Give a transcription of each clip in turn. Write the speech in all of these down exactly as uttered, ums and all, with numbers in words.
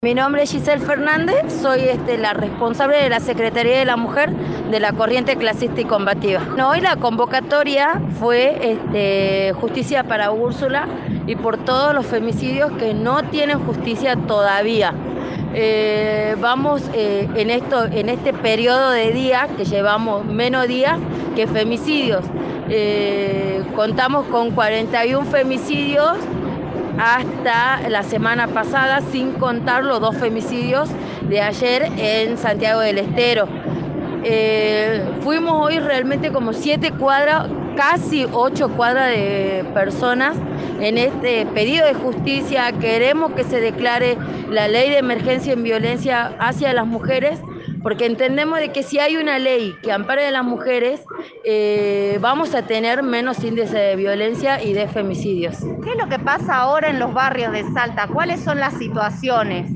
Mi nombre es Giselle Fernández, soy este, la responsable de la Secretaría de la Mujer de la Corriente Clasista y Combativa. No, hoy la convocatoria fue este, justicia para Úrsula y por todos los femicidios que no tienen justicia todavía. Eh, vamos eh, en, esto, en este periodo de días, que llevamos menos días que femicidios. Eh, contamos con cuarenta y uno femicidios hasta la semana pasada, sin contar los dos femicidios de ayer en Santiago del Estero. Eh, fuimos hoy realmente como siete cuadras, casi ocho cuadras de personas en este pedido de justicia. Queremos que se declare la ley de emergencia en violencia hacia las mujeres, porque entendemos de que si hay una ley que ampare a las mujeres, eh, vamos a tener menos índice de violencia y de femicidios. ¿Qué es lo que pasa ahora en los barrios de Salta? ¿Cuáles son las situaciones?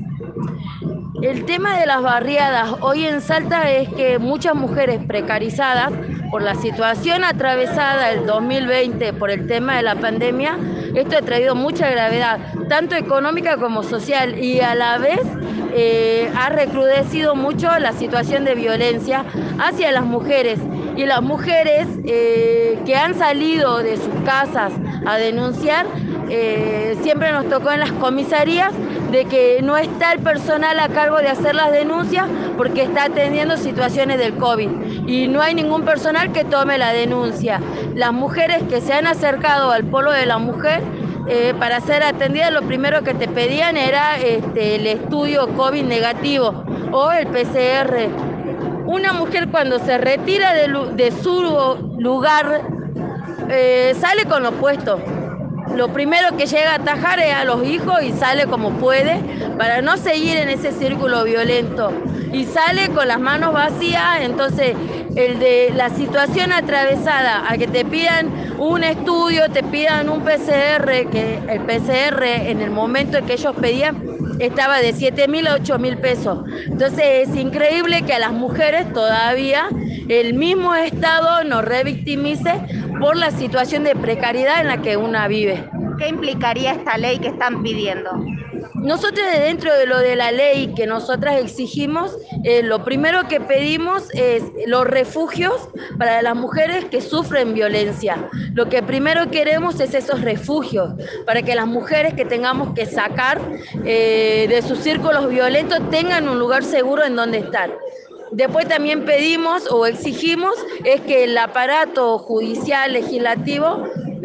El tema de las barriadas hoy en Salta es que muchas mujeres precarizadas por la situación atravesada el dos mil veinte por el tema de la pandemia, esto ha traído mucha gravedad, tanto económica como social, y a la vez eh, ha recrudecido mucho la situación de violencia hacia las mujeres. Y las mujeres eh, que han salido de sus casas a denunciar, eh, siempre nos tocó en las comisarías de que no está el personal a cargo de hacer las denuncias porque está atendiendo situaciones del COVID y no hay ningún personal que tome la denuncia. Las mujeres que se han acercado al polo de la mujer eh, para ser atendidas, lo primero que te pedían era este, el estudio COVID negativo o el P C R. Una mujer cuando se retira de, de su lugar eh, sale con lo opuesto. Lo primero que llega a atajar es a los hijos y sale como puede para no seguir en ese círculo violento. Y sale con las manos vacías, entonces el de la situación atravesada, a que te pidan un estudio, te pidan un P C R, que el P C R en el momento en que ellos pedían estaba de siete mil a ocho mil pesos. Entonces es increíble que a las mujeres todavía el mismo Estado nos revictimice por la situación de precariedad en la que una vive. ¿Qué implicaría esta ley que están pidiendo? Nosotros, dentro de lo de la ley que nosotras exigimos, eh, lo primero que pedimos es los refugios para las mujeres que sufren violencia. Lo que primero queremos es esos refugios para que las mujeres que tengamos que sacar eh, de sus círculos violentos tengan un lugar seguro en donde estar. Después también pedimos o exigimos es que el aparato judicial legislativo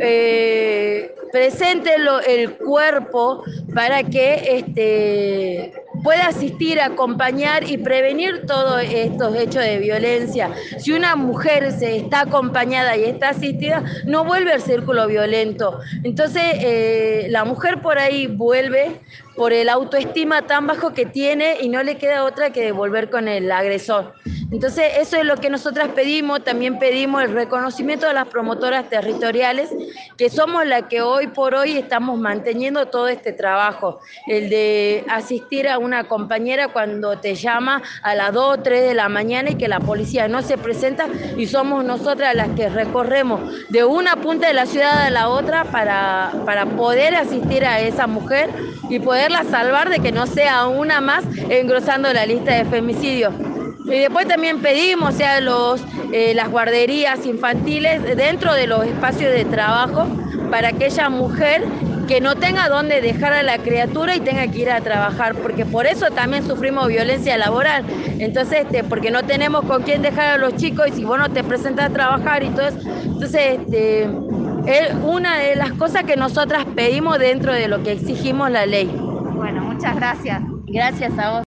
eh, presente lo, el cuerpo para que este, pueda asistir, acompañar y prevenir todos estos hechos de violencia. Si una mujer se está acompañada y está asistida, no vuelve al círculo violento. Entonces, eh, la mujer por ahí vuelve por el autoestima tan bajo que tiene y no le queda otra que volver con el agresor. Entonces, eso es lo que nosotras pedimos. También pedimos el reconocimiento de las promotoras territoriales, que somos las que hoy por hoy estamos manteniendo todo este trabajo. El de asistir a una compañera cuando te llama a las dos o tres de la mañana y que la policía no se presenta, y somos nosotras las que recorremos de una punta de la ciudad a la otra para, para poder asistir a esa mujer y poderla salvar de que no sea una más engrosando la lista de femicidios. Y después también pedimos, o sea, los, eh, las guarderías infantiles dentro de los espacios de trabajo para aquella mujer que no tenga dónde dejar a la criatura y tenga que ir a trabajar, porque por eso también sufrimos violencia laboral. Entonces, este, porque no tenemos con quién dejar a los chicos y si vos no te presentas a trabajar y todo eso. Entonces, este, es una de las cosas que nosotras pedimos dentro de lo que exigimos la ley. Bueno, muchas gracias. Gracias a vos.